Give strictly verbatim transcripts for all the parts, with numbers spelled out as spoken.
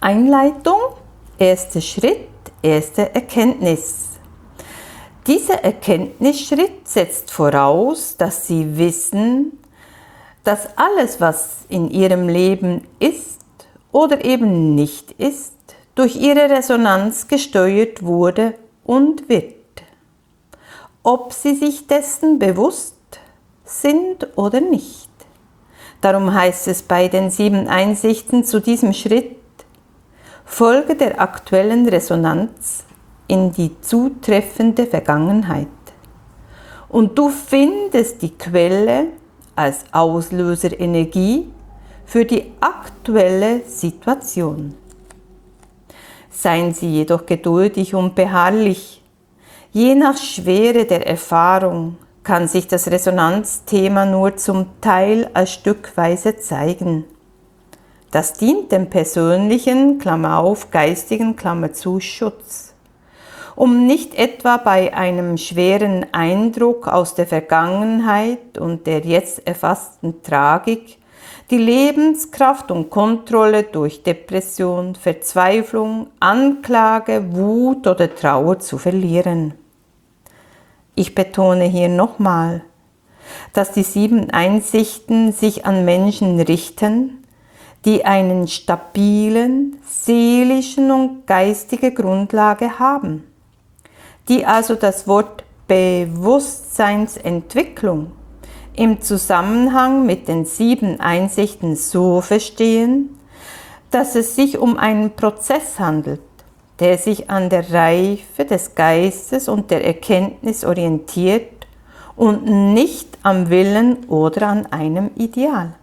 Einleitung, erster Schritt, erste Erkenntnis. Dieser Erkenntnisschritt setzt voraus, dass Sie wissen, dass alles, was in Ihrem Leben ist oder eben nicht ist, durch Ihre Resonanz gesteuert wurde und wird. Ob Sie sich dessen bewusst sind oder nicht. Darum heißt es bei den sieben Einsichten zu diesem Schritt: Folge der aktuellen Resonanz in die zutreffende Vergangenheit. Und du findest die Quelle als Auslöserenergie für die aktuelle Situation. Seien Sie jedoch geduldig und beharrlich. Je nach Schwere der Erfahrung kann sich das Resonanzthema nur zum Teil als stückweise zeigen. Das dient dem persönlichen, Klammer auf, geistigen, Klammer zu, Schutz, um nicht etwa bei einem schweren Eindruck aus der Vergangenheit und der jetzt erfassten Tragik die Lebenskraft und Kontrolle durch Depression, Verzweiflung, Anklage, Wut oder Trauer zu verlieren. Ich betone hier nochmal, dass die sieben Einsichten sich an Menschen richten, die einen stabilen, seelischen und geistige Grundlage haben, die also das Wort Bewusstseinsentwicklung im Zusammenhang mit den sieben Einsichten so verstehen, dass es sich um einen Prozess handelt, der sich an der Reife des Geistes und der Erkenntnis orientiert und nicht am Willen oder an einem Ideal.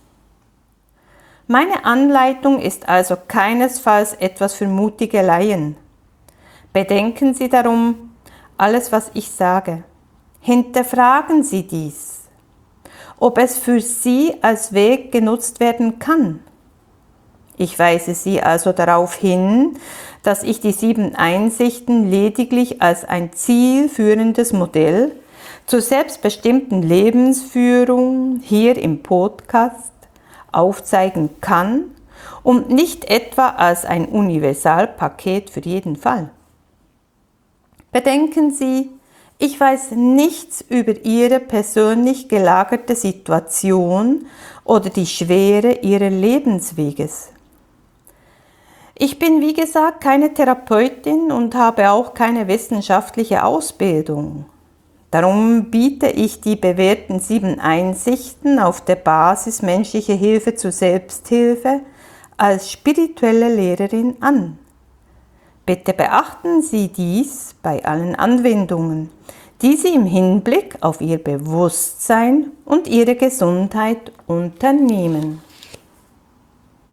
Meine Anleitung ist also keinesfalls etwas für mutige Laien. Bedenken Sie darum alles, was ich sage. Hinterfragen Sie dies, ob es für Sie als Weg genutzt werden kann. Ich weise Sie also darauf hin, dass ich die sieben Einsichten lediglich als ein zielführendes Modell zur selbstbestimmten Lebensführung hier im Podcast aufzeigen kann und nicht etwa als ein Universalpaket für jeden Fall. Bedenken Sie, ich weiß nichts über Ihre persönlich gelagerte Situation oder die Schwere Ihres Lebensweges. Ich bin, wie gesagt, keine Therapeutin und habe auch keine wissenschaftliche Ausbildung. Darum biete ich die bewährten sieben Einsichten auf der Basis menschlicher Hilfe zur Selbsthilfe als spirituelle Lehrerin an. Bitte beachten Sie dies bei allen Anwendungen, die Sie im Hinblick auf Ihr Bewusstsein und Ihre Gesundheit unternehmen.